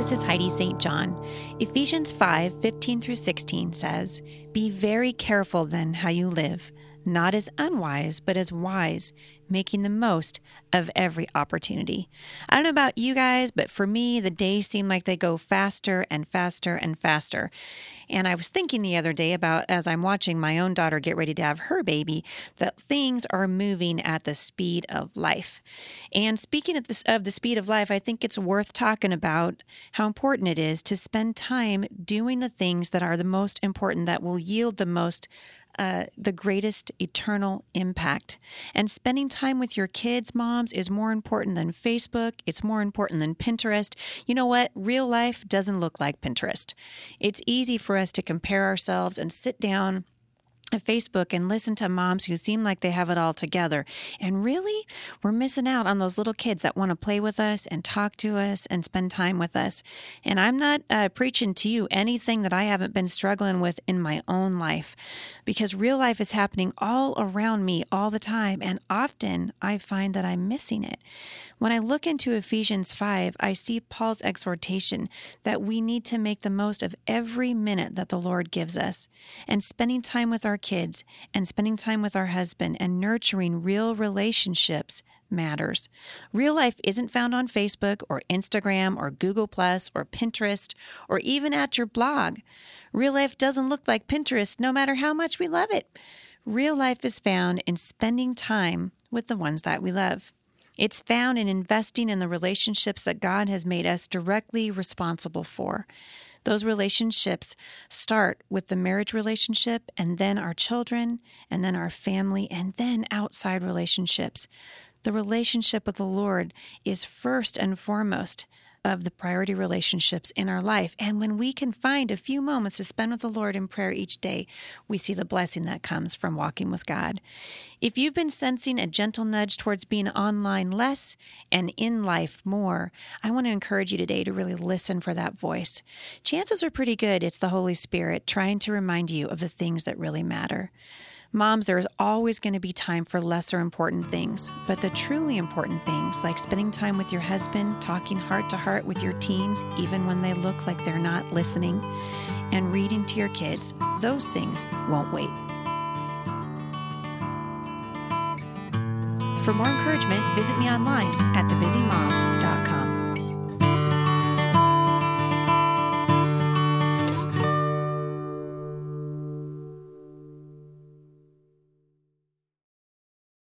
this is Heidi St. John. Ephesians 5:15 through 16 says, "Be very careful then how you live, not as unwise, but as wise, making the most of every opportunity." I don't know about you guys, but for me, the days seem like they go faster and faster and faster. And I was thinking the other day about, as I'm watching my own daughter get ready to have her baby, that things are moving at the speed of life. And speaking of the speed of life, I think it's worth talking about how important it is to spend time doing the things that are the most important, that will yield the greatest eternal impact. And spending time with your kids, moms, is more important than Facebook. It's more important than Pinterest. You know what? Real life doesn't look like Pinterest. It's easy for us to compare ourselves and sit down at Facebook and listen to moms who seem like they have it all together. And really, we're missing out on those little kids that want to play with us and talk to us and spend time with us. And I'm not preaching to you anything that I haven't been struggling with in my own life, because real life is happening all around me all the time. And often I find that I'm missing it. When I look into Ephesians 5, I see Paul's exhortation that we need to make the most of every minute that the Lord gives us, and spending time with our kids and spending time with our husband and nurturing real relationships matters. Real life isn't found on Facebook or Instagram or Google Plus or Pinterest or even at your blog. Real life doesn't look like Pinterest no matter how much we love it. Real life is found in spending time with the ones that we love. It's found in investing in the relationships that God has made us directly responsible for. Those relationships start with the marriage relationship, and then our children, and then our family, and then outside relationships. The relationship with the Lord is first and foremost of the priority relationships in our life. And when we can find a few moments to spend with the Lord in prayer each day, we see the blessing that comes from walking with God. If you've been sensing a gentle nudge towards being online less and in life more, I want to encourage you today to really listen for that voice. Chances are pretty good it's the Holy Spirit trying to remind you of the things that really matter. Moms, there is always going to be time for lesser important things, but the truly important things, like spending time with your husband, talking heart to heart with your teens, even when they look like they're not listening, and reading to your kids, those things won't wait. For more encouragement, visit me online at thebusymom.com.